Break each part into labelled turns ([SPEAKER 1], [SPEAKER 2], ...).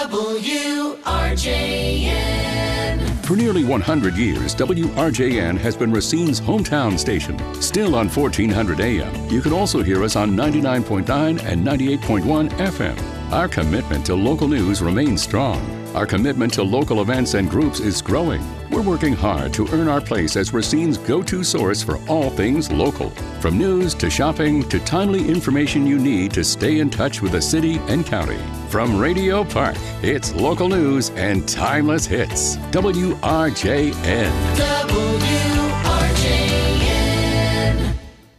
[SPEAKER 1] WRJN.
[SPEAKER 2] For nearly 100 years, WRJN has been Racine's hometown station. Still on 1400 AM, you can also hear us on 99.9 and 98.1 FM. Our commitment to local news remains strong. Our commitment to local events and groups is growing. We're working hard to earn our place as Racine's go-to source for all things local. From news to shopping to timely information you need to stay in touch with the city and county. From Radio Park, it's local news and timeless hits. WRJN.
[SPEAKER 1] WRJN.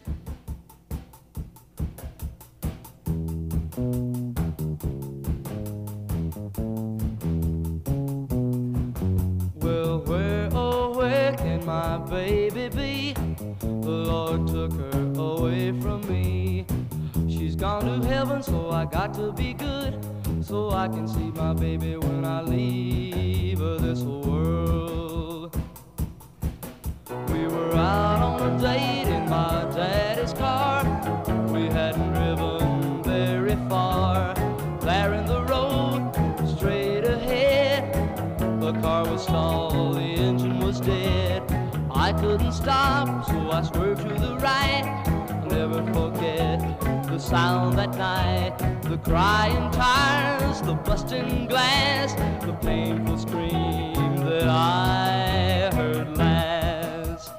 [SPEAKER 3] Well, where, oh, where can my baby be? The Lord took her away from me. She's gone to heaven, so I got to be good, so I can see my baby when I leave this world. We were out on a date in my daddy's car. We hadn't driven very far. There in the road, straight ahead, the car was stalled, the engine was dead. I couldn't stop, so I swerved to the right. I'll never forget the sound that night, the crying tires, the busting glass, the painful scream that I heard last.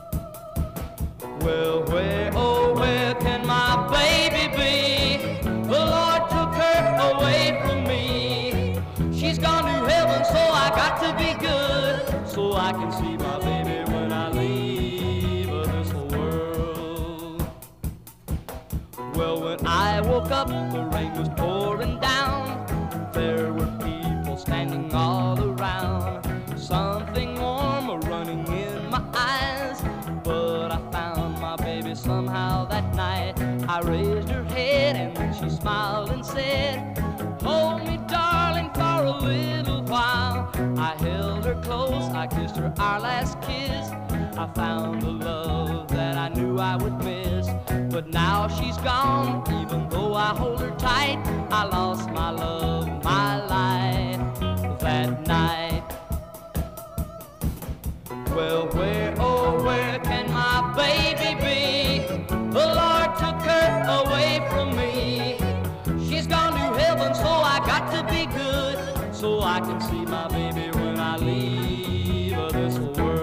[SPEAKER 3] Well, where, oh, where can my baby be? The Lord took her away from me. She's gone to heaven, so I got to be good, so I can see my baby when I leave this world. Well, when I woke up, the rain was pouring down. There were people standing all around. Something warm running in my eyes, but I found my baby somehow that night. I raised her head and then she smiled and said, "Hold me, darling, for a little while." I held her close, I kissed her our last kiss. I found the love that I knew I would miss. But now she's gone, even though I hold her tight. I lost my love, my life that night. Well, where, oh, where can my baby be? The Lord took her away from me. She's gone to heaven, so I got to be good, so I can see my baby when I leave this world.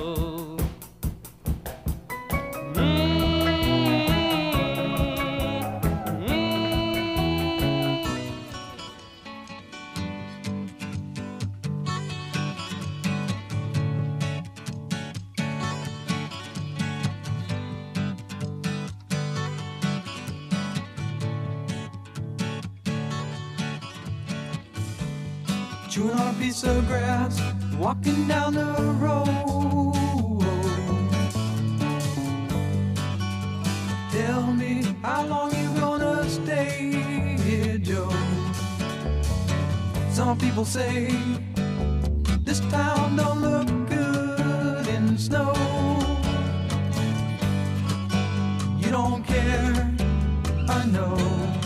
[SPEAKER 4] Chewing on a piece of grass, walking down the road. Tell me, how long you gonna stay here, Joe? Some people say this town don't look good in snow. You don't care, I know.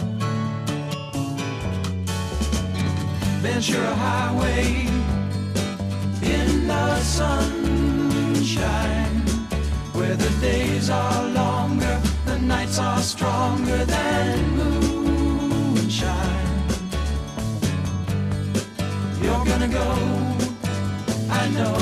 [SPEAKER 4] Venture a highway in the sunshine, where the days are longer, the nights are stronger than moonshine. You're gonna go, I know.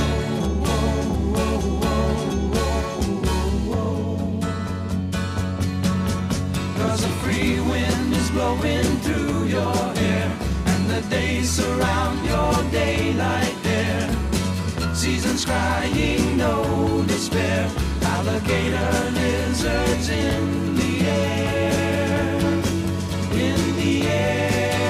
[SPEAKER 4] 'Cause a free wind is blowing through your hair, the days surround your daylight there. Seasons crying, no despair. Alligator lizards in the air, in the air.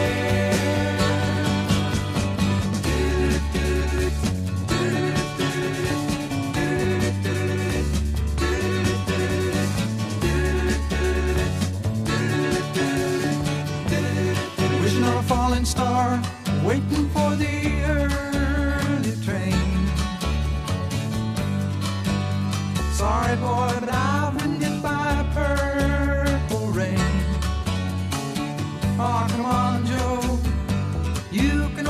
[SPEAKER 4] Wishing on a falling star, waiting for the early train. Sorry boy, but I've been hit by purple rain. Oh, come on, Joe, you can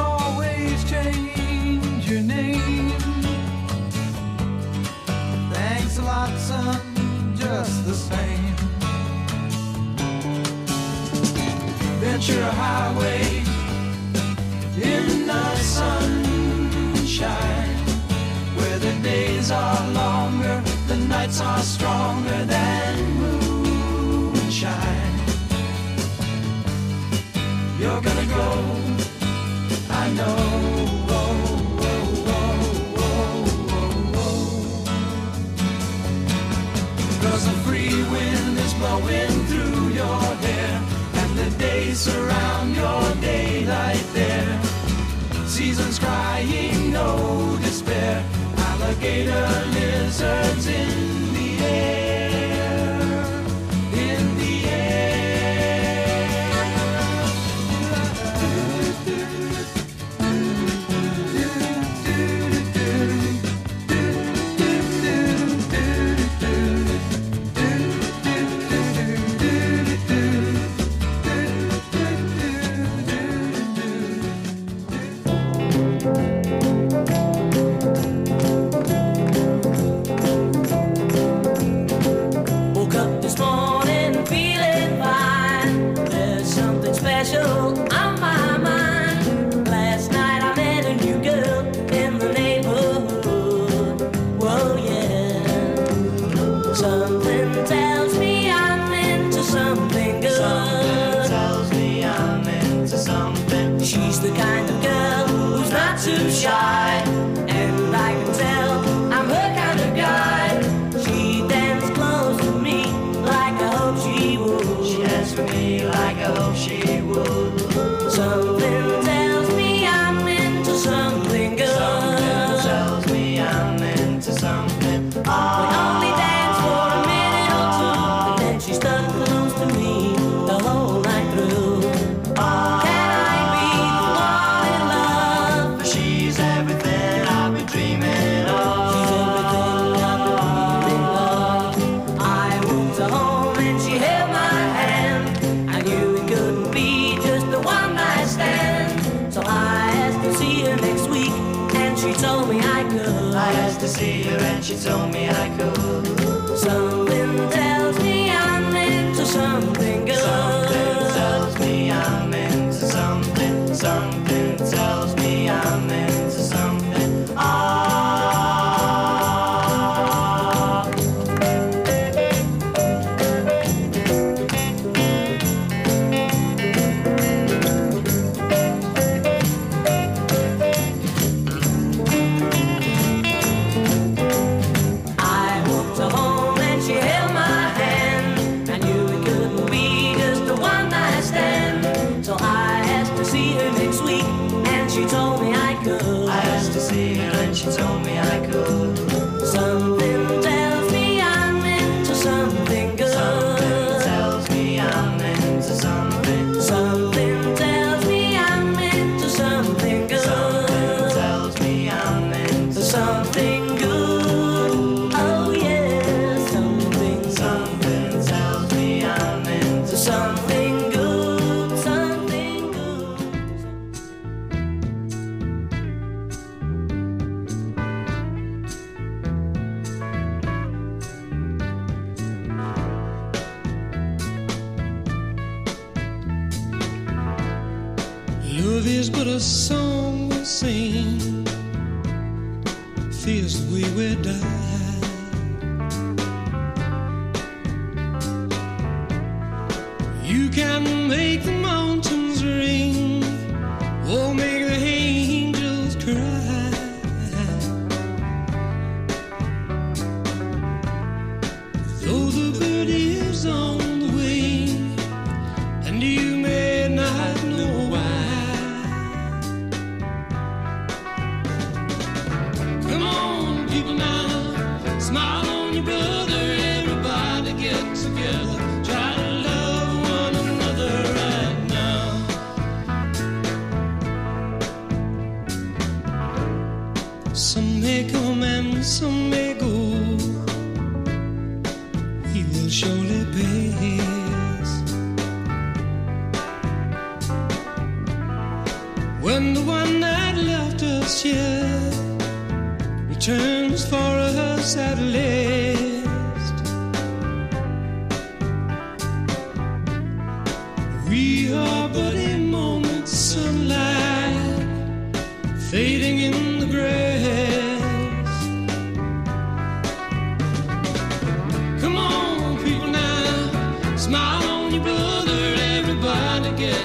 [SPEAKER 4] future highway in the sunshine, where the days are longer, the nights are stronger than moonshine. You're gonna go, I know. Cause the free wind is blowing through your hair, and the days surround your daylight there. Seasons crying, no despair. Alligator lizards in the air, in the
[SPEAKER 5] She told me I could. Something tells me I'm into something good. Something tells me I'm into something. Something tells me I'm into something. She told me I could. Something tells me I'm into something good. Something tells me I'm into something. Something tells me I'm into something good. Something tells me I'm into something good. Oh yeah, something. Something tells me I'm into something good. Something good.
[SPEAKER 6] Love is but a song we sing, feels the way we die. You can make the mountains ring, or make the angels cry. Though the bird is on the wing, and you may not know why. People now, smile on your brother, everybody get together, try to love one another right now. Some may come and some may go, we will surely pass. When the one that left us here returns for us at last, we are but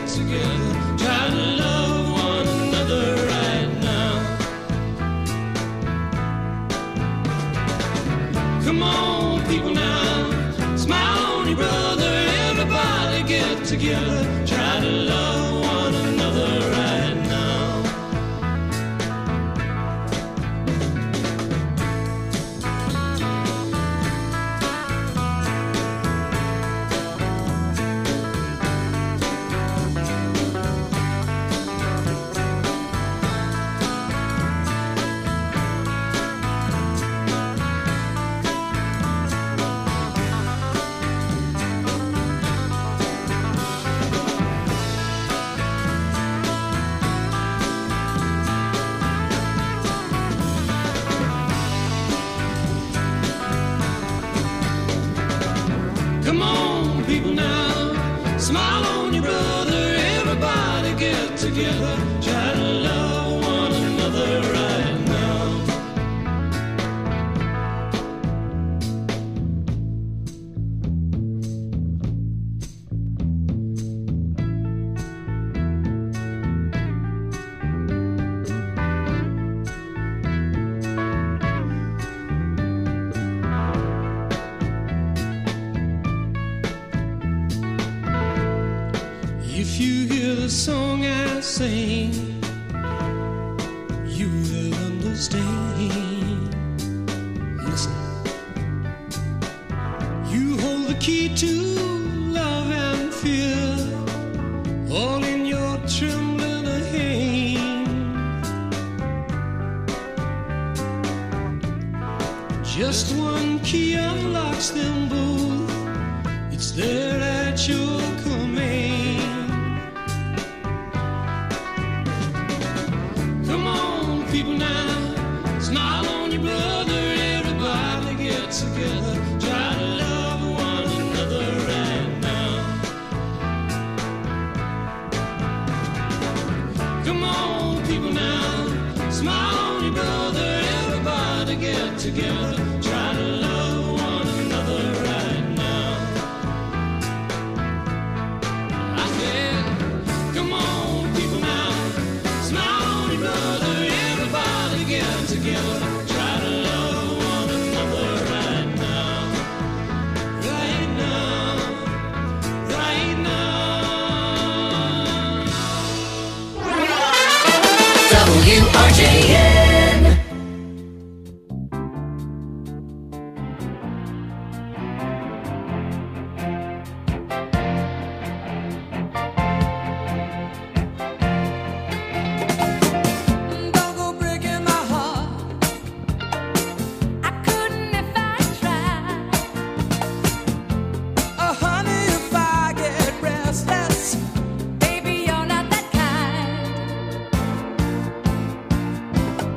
[SPEAKER 6] together. Try to love one another right now. Come on, people now, smile on your brother. Everybody get together. Try to love one another right now. Come on, people now, smile on your brother. Everybody get together. Try to love one another right now. If you hear the song I sing, you will understand. Listen. You hold the key to love and fear, all in your trembling hand. Just one key unlocks them both. It's there at your command. Come on, people now, smile on your brother. Everybody get together. Try to love one another right now. Come on, people now, smile on your brother. Everybody get together. Try to love one another right now. I said, come on, people now, smile on your brother. Everybody get together. Try to love one another right now. Right now. Right now.
[SPEAKER 1] WRJN.
[SPEAKER 5] Don't go breaking my heart. I couldn't if I tried. Oh, honey, if I get restless, baby, you're not that kind.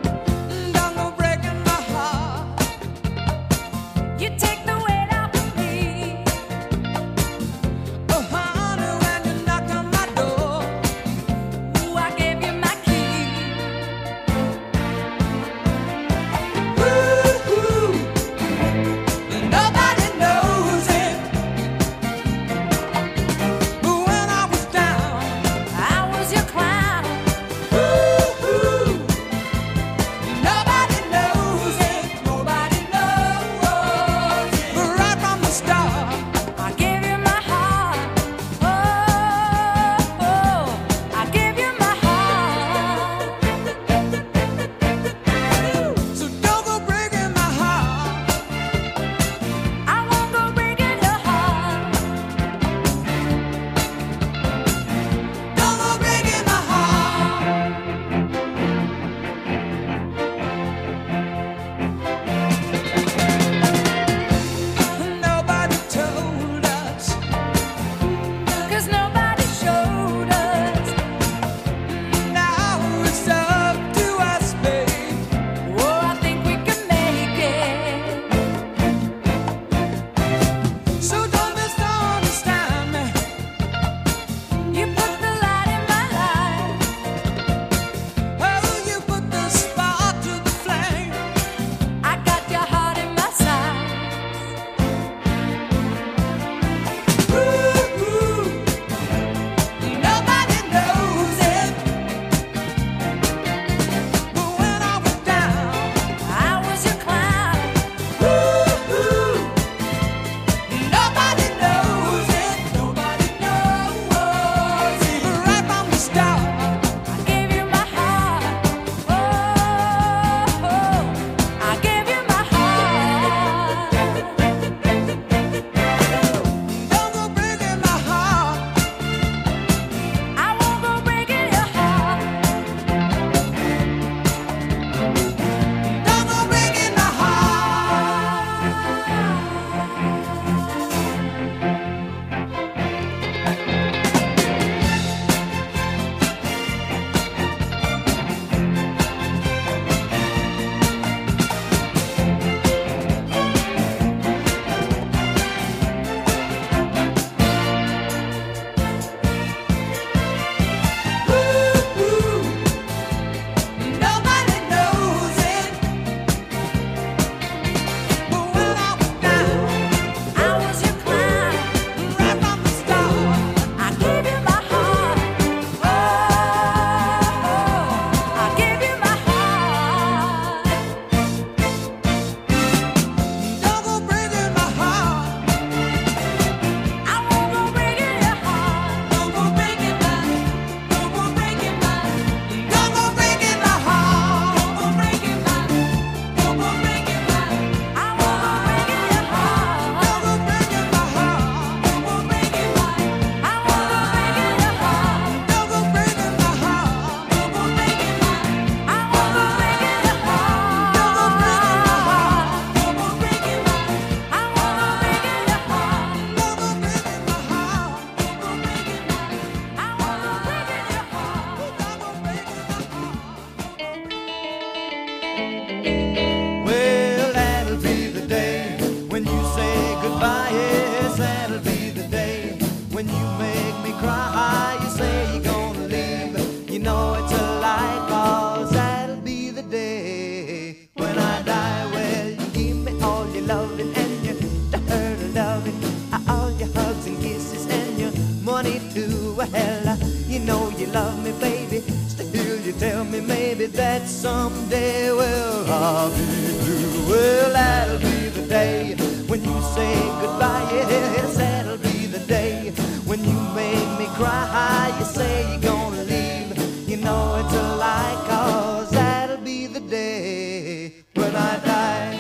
[SPEAKER 7] 22. Well, you know you love me, baby. Still you tell me maybe that someday, well, I'll be blue. Well, that'll be the day when you say goodbye. Yes, that'll be the day when you make me cry. You say you're gonna leave. You know it's a lie, 'cause that'll be the day when I die.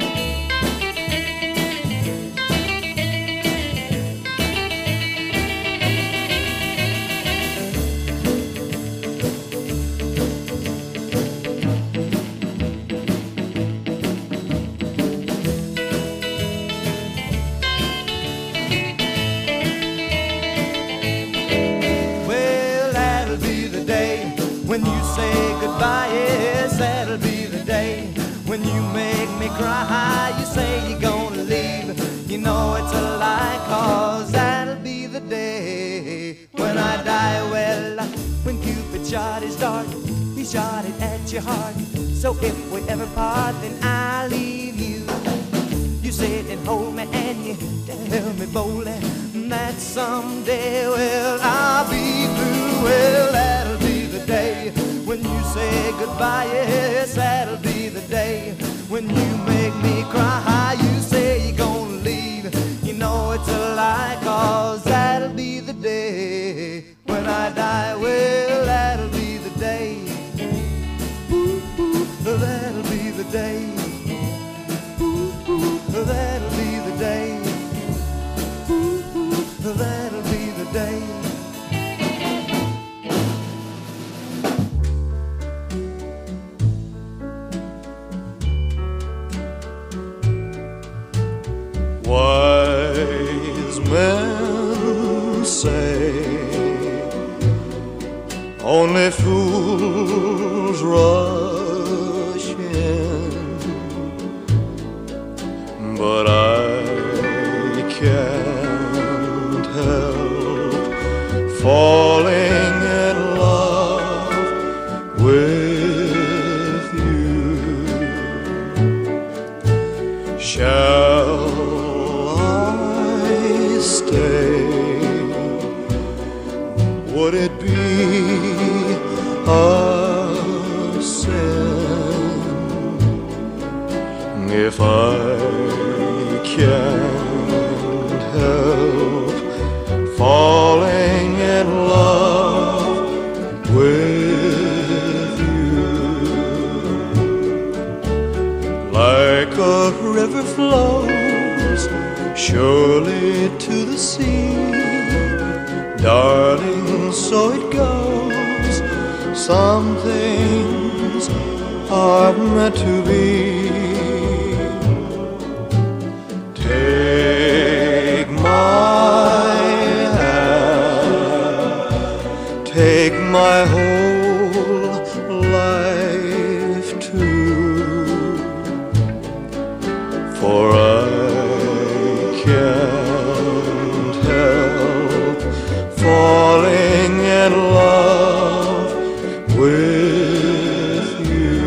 [SPEAKER 7] When you say goodbye, yes, that'll be the day when you make me cry. You say you're gonna leave, you know it's a lie, 'cause that'll be the day when I die. Well, when Cupid shot his dart, he shot it at your heart. So if we ever part, then I'll leave you. You sit and hold me and you tell me boldly that someday, well, I'll be through. Well, that'll be the day when you say goodbye. Yes, that'll be the day when you make me cry. You say you're gonna leave, you know it's a lie, 'cause that'll be the day when I die. Well, that'll be the day. Ooh, ooh, that'll be the day. Ooh, ooh, that'll be the day. Ooh, ooh, that'll be the day.
[SPEAKER 8] Wise men say only fools rush in, but I can't help falling in love with you. Shall stay? Would it be a sin if I can't help falling in love with you? Like a river flows surely to the sea, darling, so it goes. Some things are meant to be. Take my hand, take my whole life too, for I can't help falling in love with you.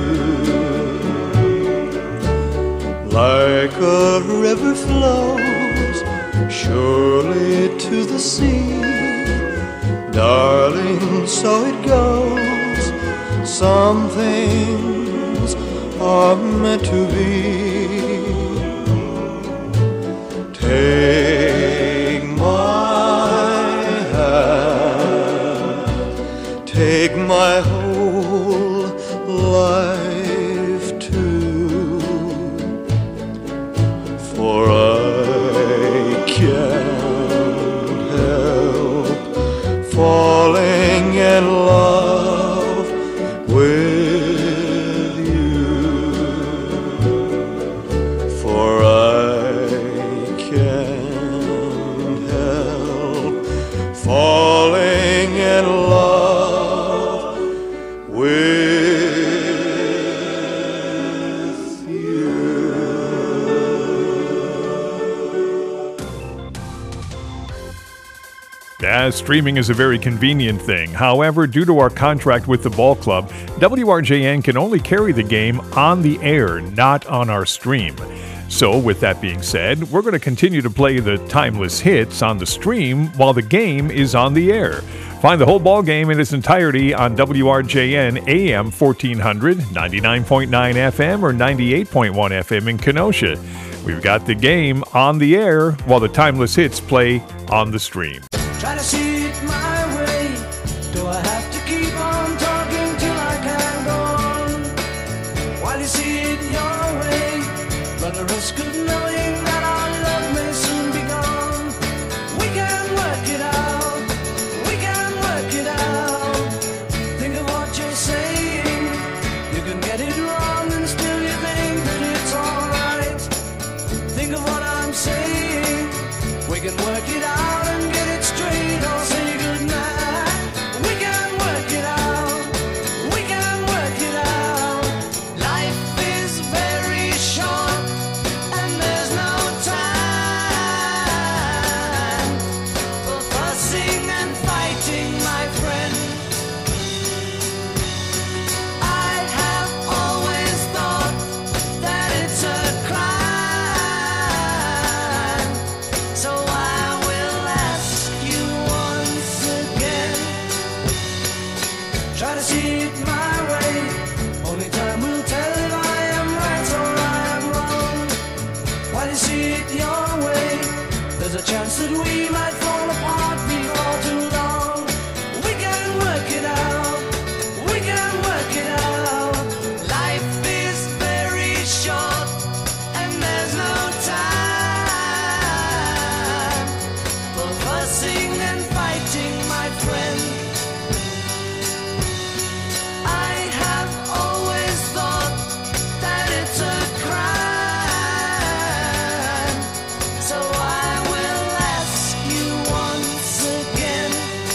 [SPEAKER 8] Like a river flows surely to the sea, darling, so it goes. Some things are meant to be. Take my hand, take my whole life too, for I can't help falling in love with you, for I can't help falling in love with you.
[SPEAKER 9] Streaming is a very convenient thing. However, due to our contract with the ball club, WRJN can only carry the game on the air, not on our stream. So, with that being said, we're going to continue to play the timeless hits on the stream while the game is on the air. Find the whole ball game in its entirety on WRJN AM 1400, 99.9 FM, or 98.1 FM in Kenosha. We've got the game on the air while the timeless hits play on the stream.
[SPEAKER 7] Try to see it my way. Do I have to keep on talking till I can go on? While you see it your way, run the risk of knowing that our love may soon be gone. We can work it out. We can work it out. Think of what you're saying. You can get it wrong and still you think that it's alright. Think of what I'm saying. We can work it out and get it straight or say goodnight. We can work it out. We can work it out. Life is very short and there's no time for fussing and fighting, my friend. I have always thought that it's a crime. So I will ask you once again. Try to see it my way. Only time will tell if I am right or I am wrong. While you see it your way, there's a chance that we might fall apart before too long. We can work it out. We can work it out. Life is very short and there's no time for fussing and fighting, my friend. I have always thought that it's a crime. So I will ask you once again.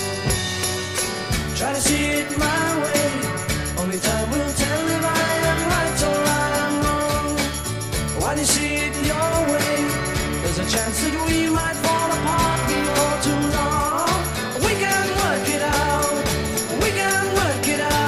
[SPEAKER 7] Try to see it my way. Only time will tell if I am right or I am wrong. While you see it your way, there's a chance that we might fall apart before too long. We can work it out. We can work it out.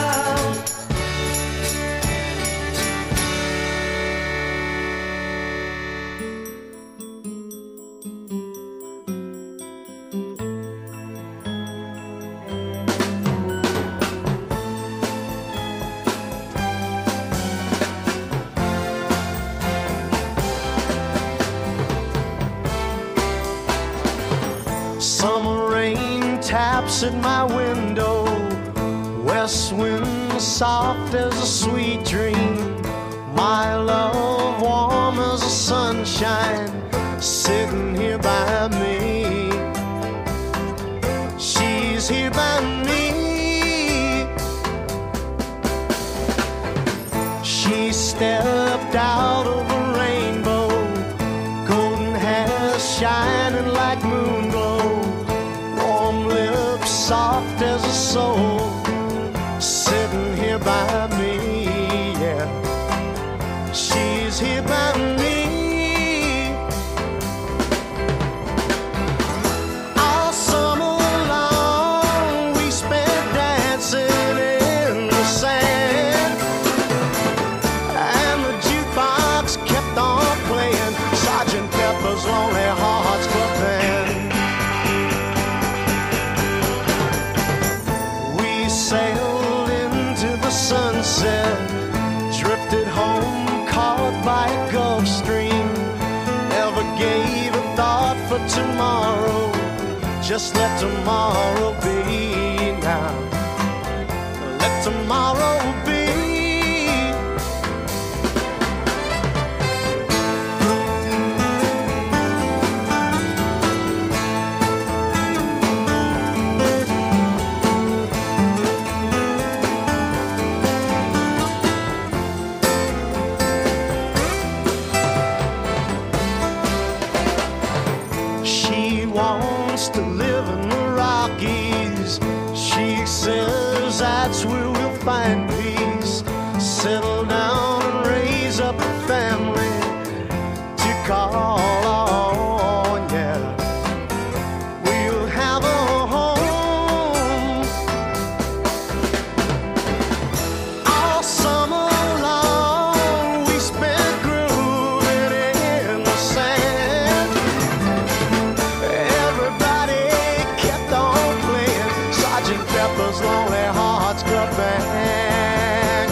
[SPEAKER 7] Summer rain taps at my window. West wind soft as a sweet dream. My love warm as the sunshine, sitting here by me. She's here by me. She stepped out of a rainbow, golden hair shining like moon glow, warm lips soft as a soul, sitting here by me, yeah. She's here by me. All summer long we spent dancing in the sand, and the jukebox kept on playing Sgt. Pepper's Lonely Hearts Club Band. We sailed into the sunset, drifted home caught by a Gulf Stream. Never gave a thought for tomorrow, just let tomorrow be now. Let tomorrow be. She wants to live in the Rockies. She says that's where we'll find peace.
[SPEAKER 8] Martha's Lonely Hearts Club Band.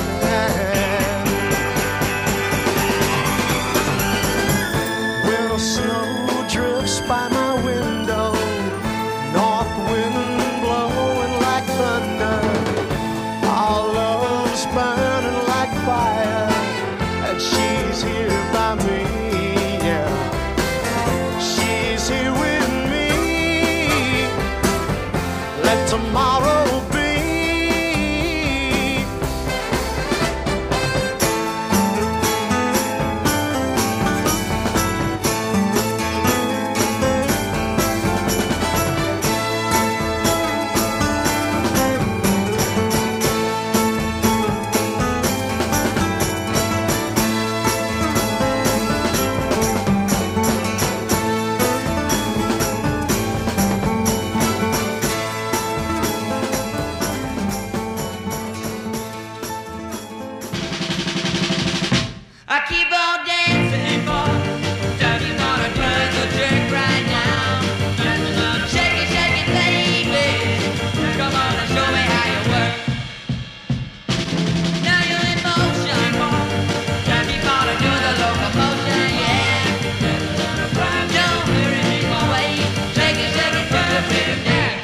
[SPEAKER 8] When the snow drifts by my window, north wind blowing like thunder, our love's burning like fire, and she's here by me, yeah. She's here with me. Let tomorrow be.
[SPEAKER 3] I keep on dancing for Daddy's gonna turn the jerk right now. Shake it, baby. Come on and show me how you work. Now you're in motion, Daddy's gonna do the locomotion, yeah. Don't hurry me away. Shake it, do the rhythm dance.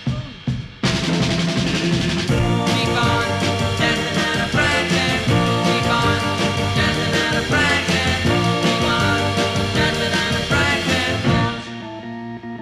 [SPEAKER 3] Keep on dancing and a prancing. Keep on dancing and a prancing. Keep on dancing and a prancing.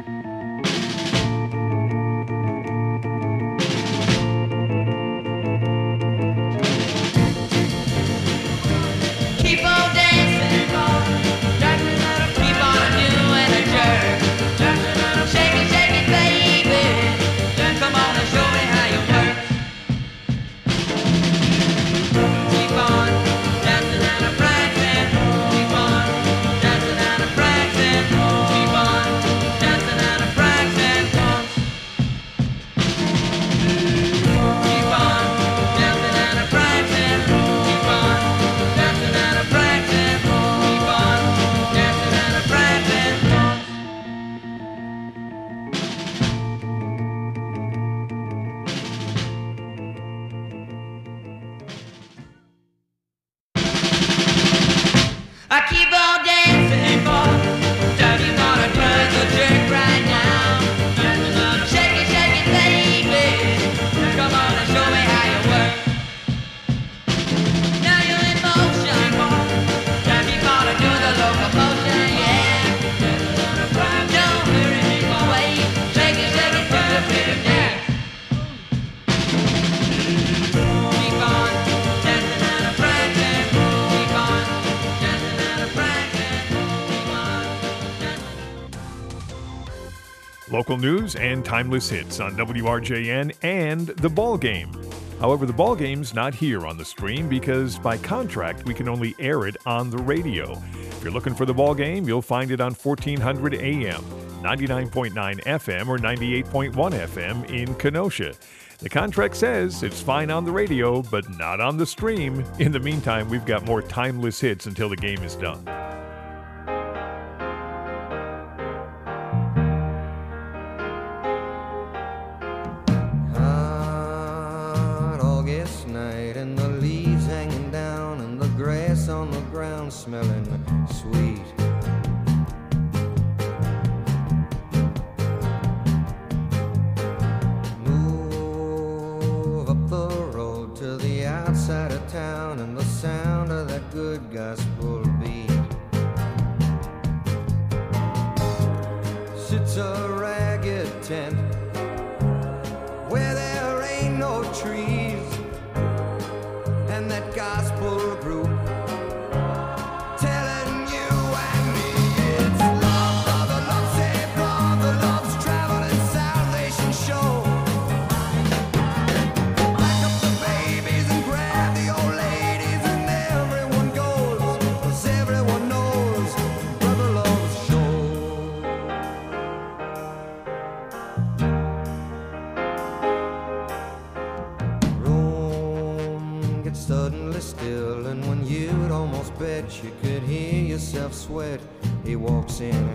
[SPEAKER 3] Keep on dancing, dancing and a keep on doing a jerk. Shake it, baby. Come on and show me how you work. Keep on dancing and a prancing. Keep on dancing and a prancing. Keep on dancing and a prancing. Keep on dancing and a prancing. Keep on dancing and a prancing. Keep on dancing and a prancing. I keep on dancing for Daddy's gonna turn the jerk right now. Shake it, baby. Come on and show me how you work. Now you're in motion, Daddy's gonna do the locomotion, yeah. Don't hurry me away. Shake it, do the rhythm dance. Keep on dancing and a prancing. Keep on dancing and a prancing. Keep on dancing.
[SPEAKER 9] Local news and timeless hits on WRJN and The Ball Game. However, The Ball Game's not here on the stream because by contract we can only air it on the radio. If you're looking for The Ball Game, you'll find it on 1400 AM, 99.9 FM, or 98.1 FM in Kenosha. The contract says it's fine on the radio, but not on the stream. In the meantime, we've got more timeless hits until the game is done.
[SPEAKER 7] Hot August night and the leaves hanging down and the grass on the ground smelling sweet. Move up the road to the outside of town and the sound of that good gospel beat. Sits a ragged tent where there ain't no trees, and that gospel group telling you and me it's love, brother, love, save brother, love's traveling salvation show. Pack up the babies and grab the old ladies and everyone goes, 'cause everyone knows brother loves show. Room gets suddenly still, and when you'd almost bet you could hear yourself sweat, he walks in.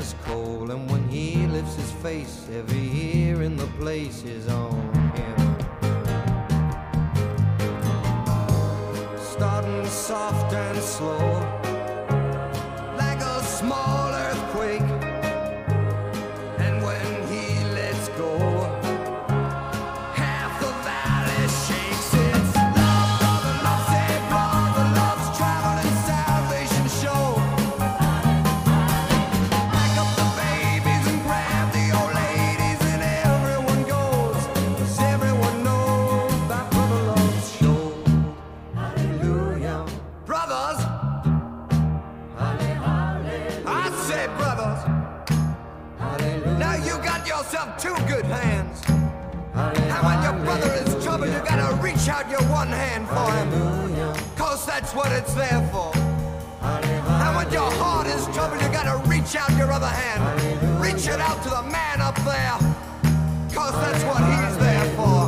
[SPEAKER 7] ice cold, and when he lifts his face, every ear in the place is on him. Starting soft and slow, like a small earthquake, and when he lets go, half the valley shakes. It's love, brother, love, say brother, love's traveling salvation show. Pack up the babies and grab the old ladies, and everyone goes, 'cause everyone knows that brother love's show. Hallelujah. Brothers, I say brothers, now you got yourself two good hands. And when your brother is trouble, you gotta reach out your one hand for him, 'cause that's what it's there for. And when your heart is trouble, you gotta reach out your other hand. Reach it out to the man up there, 'cause that's what he's there for.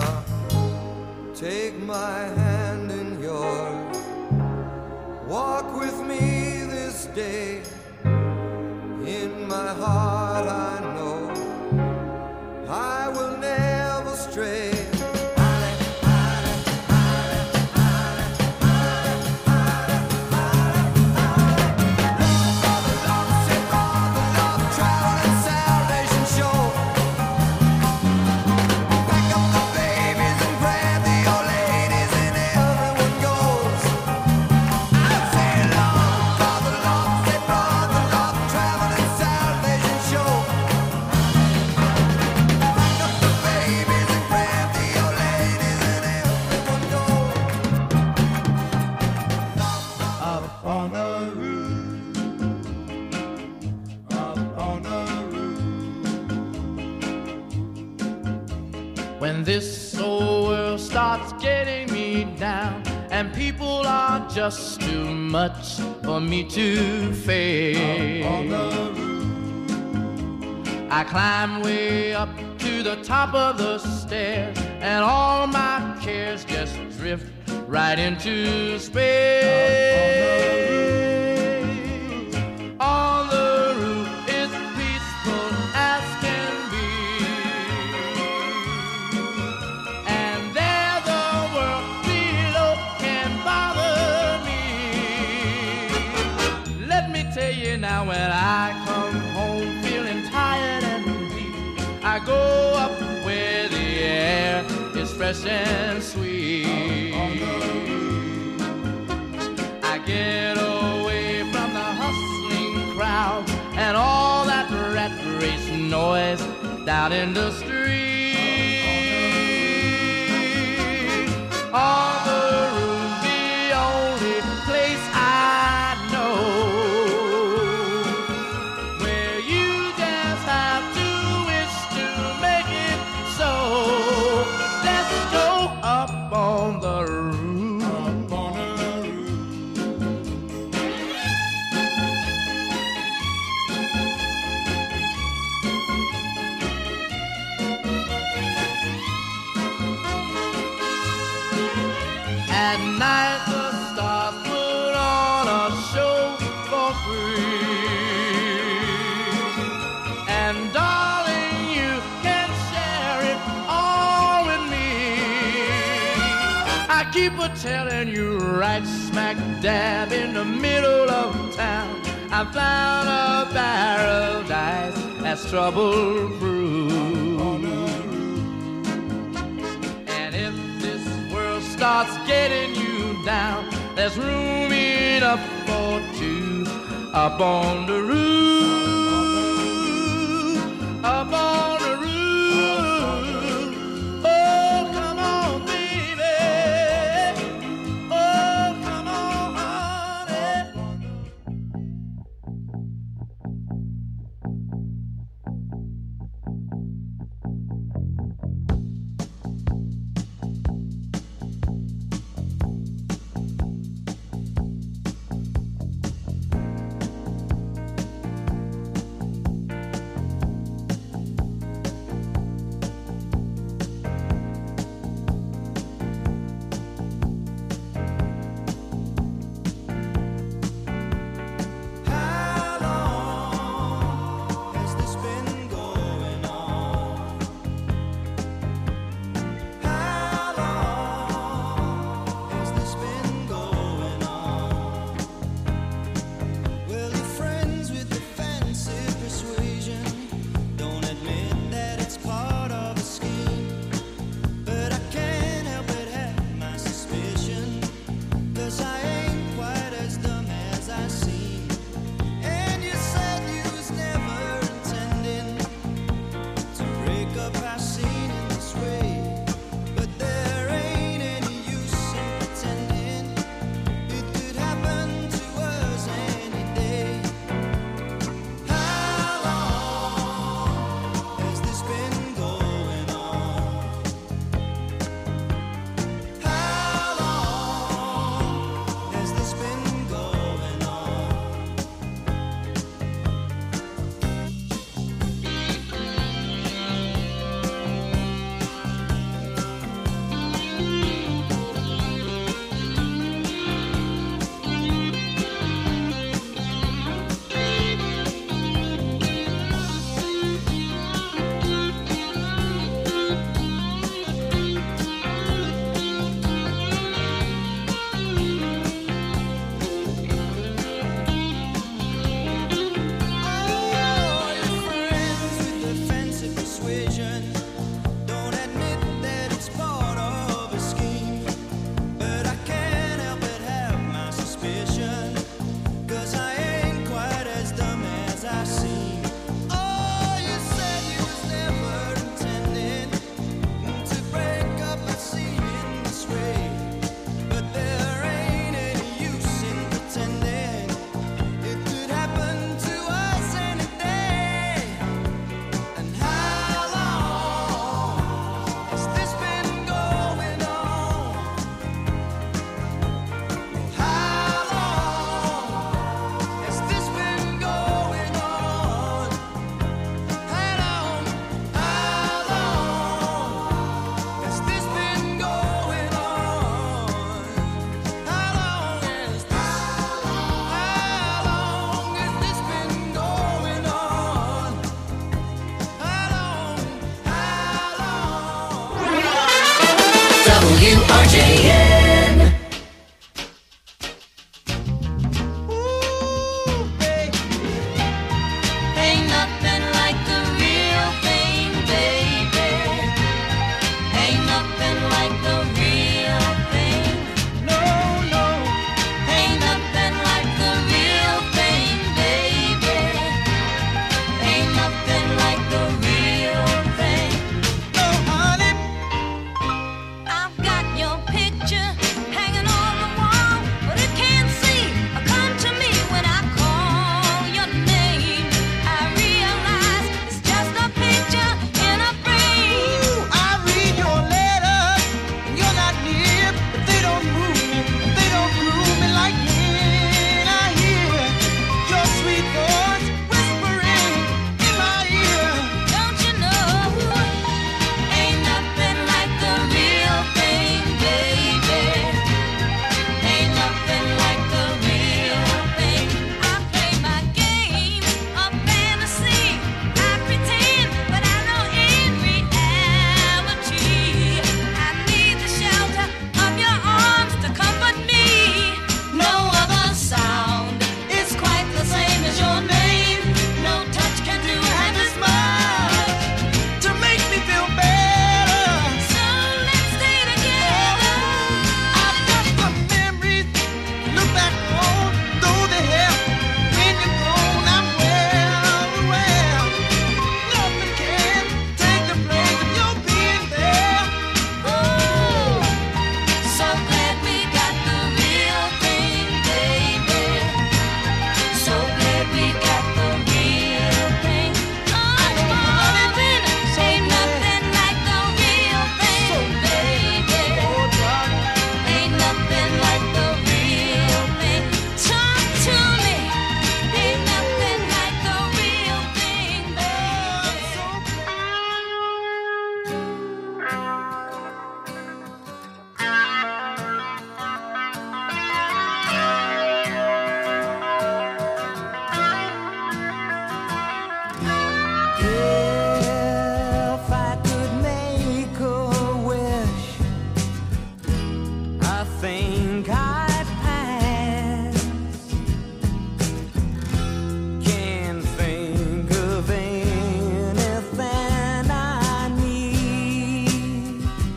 [SPEAKER 7] Take my hand in yours, walk with me this day. In my heart I know I will never stray. Traveling salvation show. Pack up the babies and grab the old ladies, and everyone goes. I say love, brother, love, say brother, love, traveling salvation show. Pack up the babies and grab the old ladies, and everyone goes. Up on the roof, up on the roof.
[SPEAKER 3] When this old world starts getting me down, and people are just too much for me to face, I climb way up to the top of the stairs, and all my cares just drift right into space. On the roof is peaceful as can be, and there the world below can bother me. Let me tell you now, when I come home feeling tired and weak, I go up where the air is fresh and sweet. I get away from the hustling crowd and all that rat race noise down in the street. On the roof, the only place I know, where you just have to wish to make it so. Let's go up on the roof. At night the stars put on a show for free, and darling, you can share it all with me. I keep a telling you, right smack dab in the middle of town, I found a paradise that's trouble-proof. And if this world starts getting you down, there's room enough for two up on the roof, up on the roof. Oh, come on, baby. Oh, come on, honey.
[SPEAKER 7] think I'd pass. Can't think of anything I need.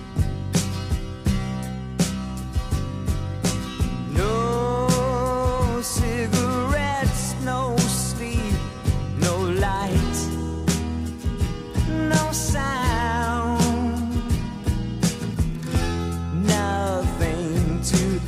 [SPEAKER 7] No cigarettes, no sleep, no light, no sound, nothing to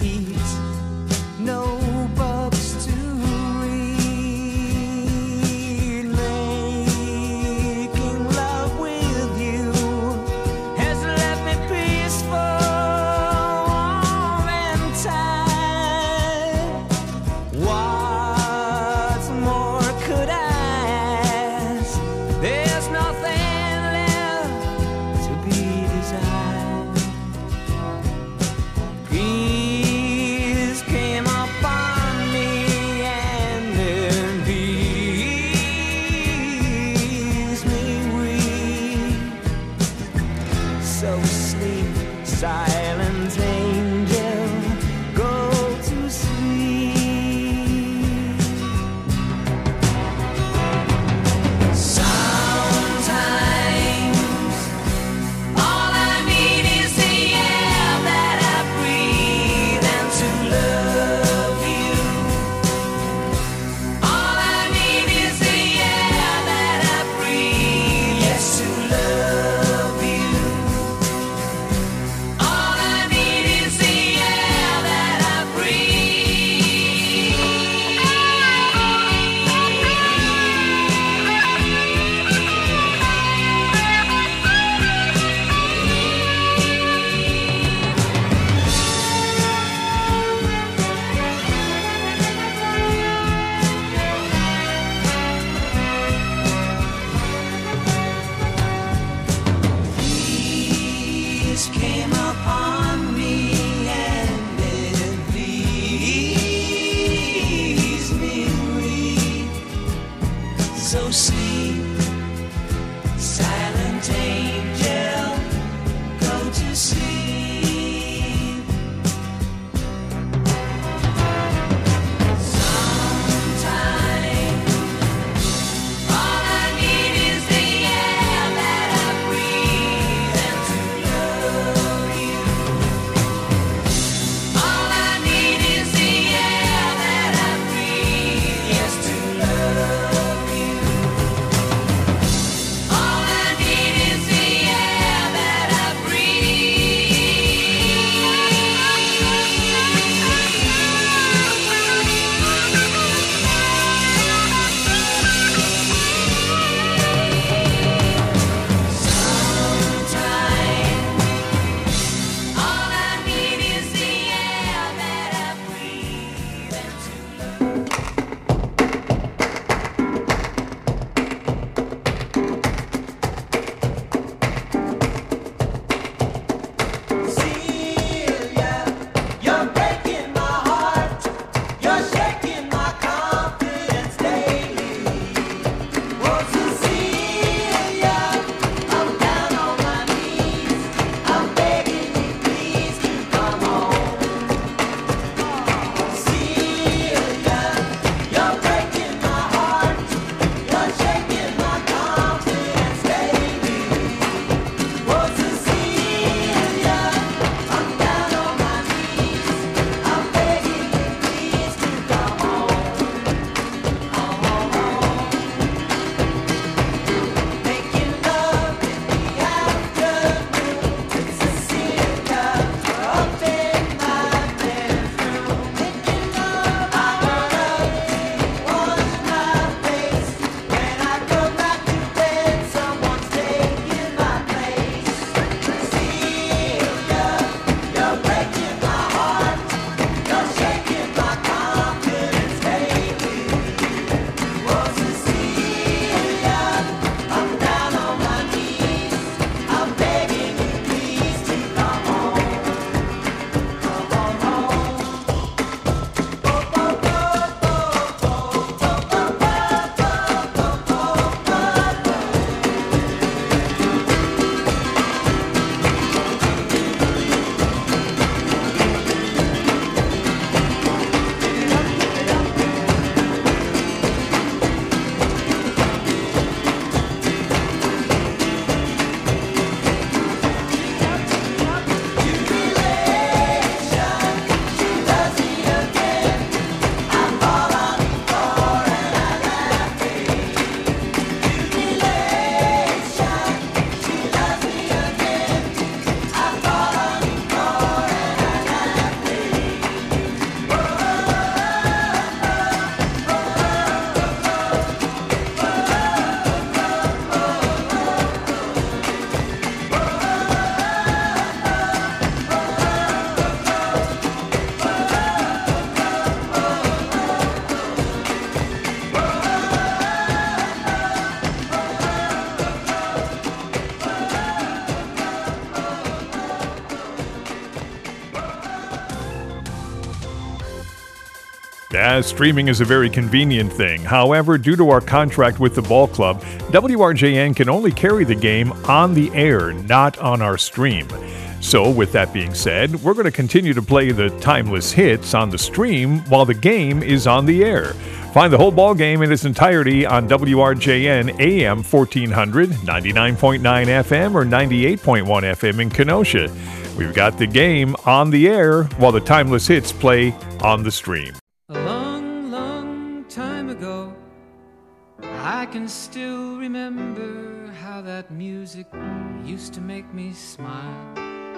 [SPEAKER 9] Yeah, streaming is a very convenient thing. However, due to our contract with the ball club, WRJN can only carry the game on the air, not on our stream. So, with that being said, we're going to continue to play the timeless hits on the stream while the game is on the air. Find the whole ball game in its entirety on WRJN AM 1400, 99.9 FM, or 98.1 FM in Kenosha. We've got the game on the air while the timeless hits play on the stream.
[SPEAKER 4] A long, long time ago, I can still remember how that music used to make me smile.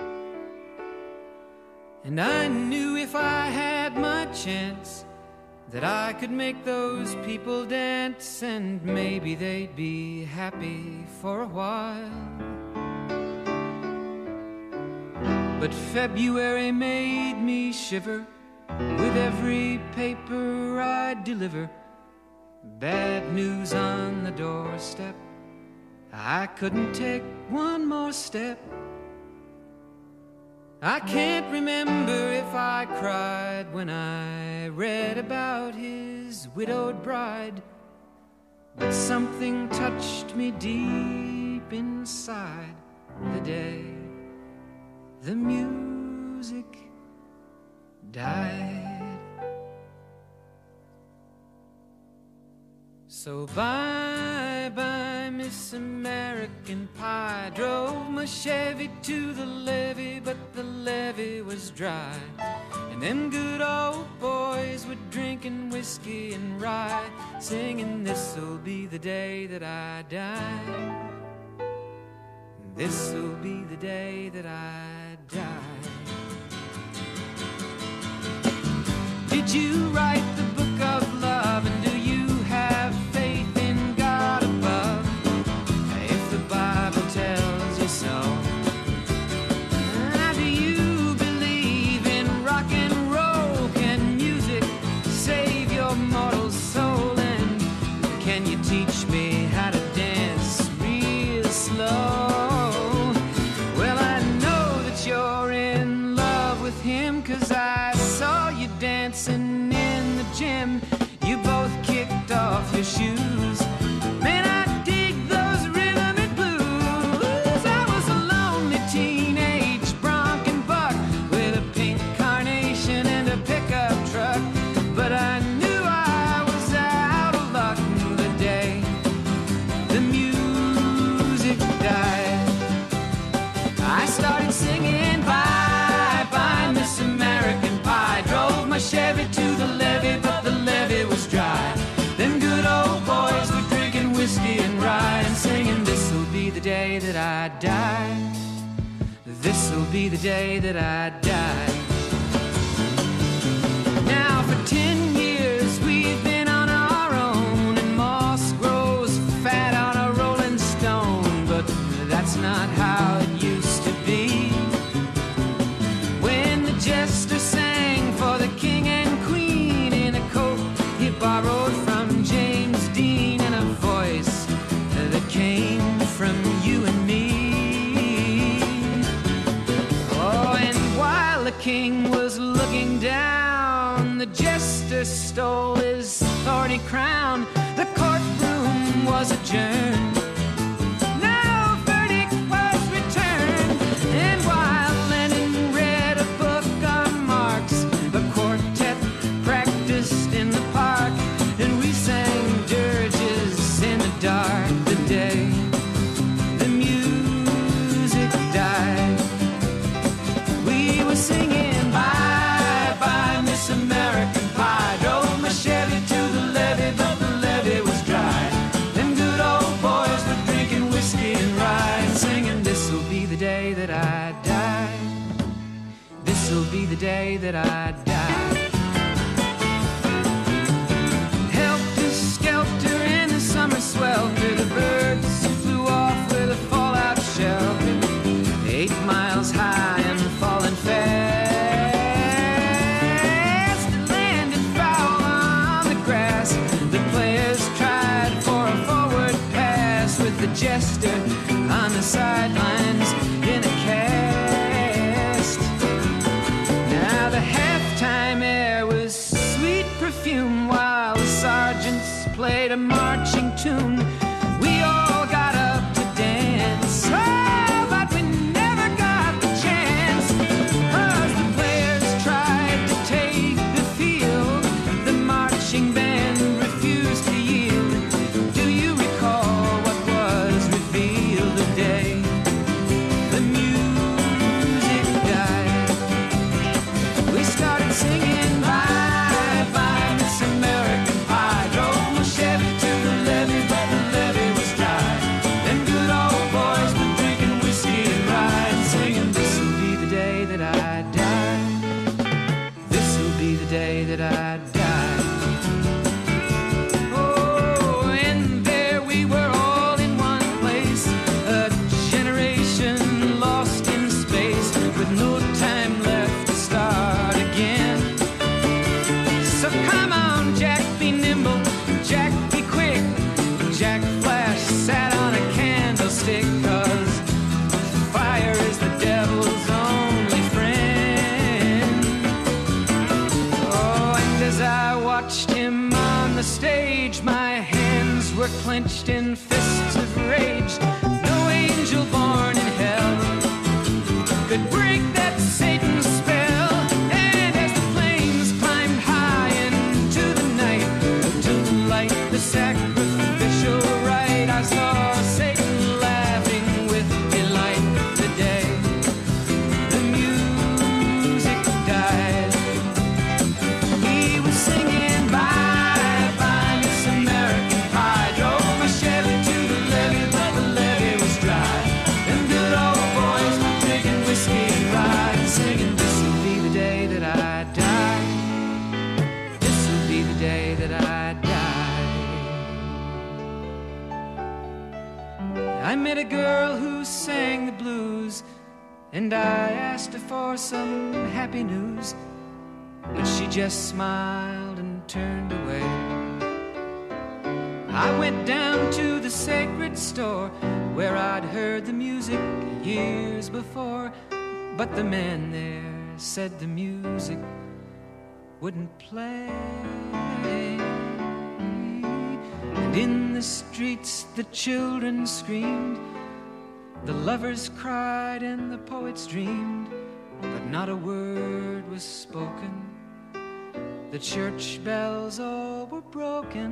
[SPEAKER 4] And I knew if I had my chance that I could make those people dance, and maybe they'd be happy for a while. But February made me shiver with every paper I deliver. Bad news on the doorstep, I couldn't take one more step. I can't remember if I cried when I read about his widowed bride, but something touched me deep inside the day the music died. So bye-bye, Miss American Pie. Drove my Chevy to the levee, but the levee was dry. And them good old boys were drinking whiskey and rye, singing, this'll be the day that I die. This'll be the day that I die. Did you write the book of love, and do you have faith in God above? If the Bible tells you so. Do you believe in rock and roll? Can music save your mortal soul? And can you teach me how to dance real slow? Well, I know that you're in love with him, 'cause I saw you dancing in the gym. You both kicked off your shoes. Man, I dig those rhythmic blues. I was a lonely teenage bronc and buck with a pink carnation and a pickup truck, but I knew I was out of luck the day the music died. I started singing bye-bye, Miss American Pie. Drove my Chevy to the levee, but the levee was dry. Them good old boys were drinking whiskey and rye and singing, this'll be the day that I die. This'll be the day that I die. Now for 10 years we've been on our own, and moss grows fat on a rolling stone, but that's not how it used to be. When the jester sang for the king and queen in a coat he borrowed from James Dean, and a voice that came from you and me. Oh, and while the king was looking down, the jester stole his thorny crown. The courtroom was adjourned. No verdict was returned. And while Lenin read a book on Marx, the quartet practiced in the park, and we sang dirges in the dark the day the music died. We were singing bye-bye, Miss American Pie. Drove my Chevy to the levee, but the levee was dry. Them good old boys were drinking whiskey and rye and singing, this'll be the day that I die. This'll be the day that I die. Helter-skelter in the summer swelter, the birds flew off with a fallout shelter. 8 miles high and falling fast. It landed foul on the grass. The players tried for a forward pass, with the jester on the sidelines in a cast. Now the halftime air was sweet perfume. played a marching tune. We all got up to dance, oh, but we never got the chance, 'cause the players tried to take the field. The marching band refused to yield. Do you recall what was revealed the day the music died? We started singing bye bye Miss American Pie. Drove my Chevy to the levee, but the levee was dry. Them good old boys were drinking whiskey and rye and singing, this'll be the day that I die. This'll be the day that I die. Oh, and there we were all in one place, a generation lost in space, with no time left to start again. So come on, Jack, be nimble, Jack, be quick. Jack Flash sat on a candlestick, 'cause fire is the devil's only friend. Oh, and as I watched him on the stage, my hands were clenched in fists of rage. No angel born in hell could break that Satan's spell. And as the flames climbed high into the night to light the sacrificial rite, I saw Satan laughing with delight the day the music died. He was singing bye bye Miss American Pie. Drove my Chevy to the levee, but the levee was dry. Them good old boys were drinking whiskey and rye and singing, this'll be the day that I die. This'll be the day that I die. I met a girl who sang the blues, and I asked her for some happy news, but she just smiled and turned away. I went down to the sacred store where I'd heard the music years before, but the man there said the music wouldn't play. And in the streets the children screamed, the lovers cried and the poets dreamed, but not a word was spoken. The church bells all were broken,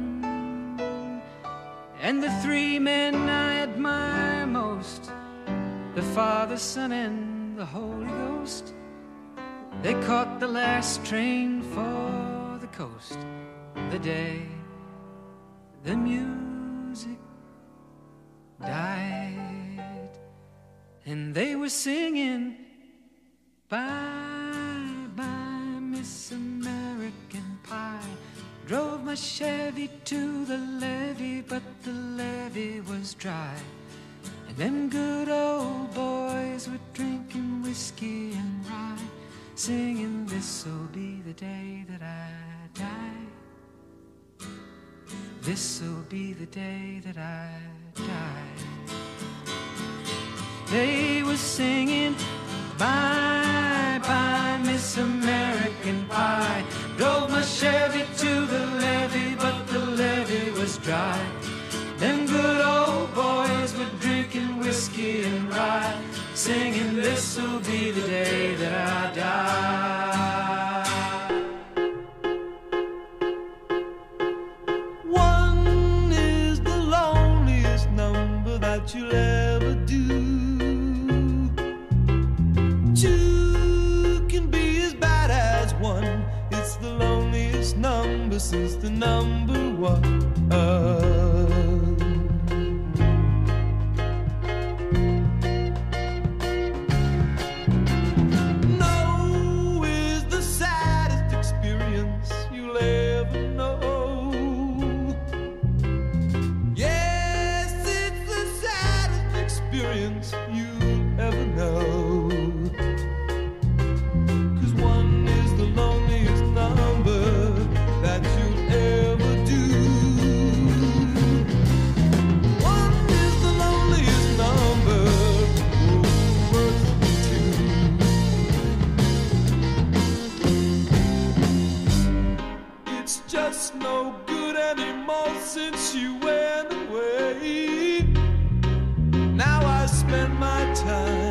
[SPEAKER 4] and the three men I admire most, the Father, Son, and the Holy Ghost, they caught the last train for the coast the day the music died. And they were singing bye bye Miss American Pie. Drove my Chevy to the levee, but the levee was dry. And them good old boys were drinking whiskey and rye, singing, this'll be the day that I die. This'll be the day that I die. They were singing bye bye Miss American Pie. Drove my Chevy to the levee, but the levee was dry. Them good old boys were drinking whiskey and rye, singing, this'll be the day that I die.
[SPEAKER 8] One is the loneliest number that you'll ever do. Two can be as bad as one. It's the loneliest number since the number one. No is the saddest experience you'll ever know. Yes, it's the saddest experience you'll ever know. 'Cause one is the loneliest number that you'll ever do. One is the loneliest number, worth two. It's just no good
[SPEAKER 10] anymore since you went away. Now I spend my time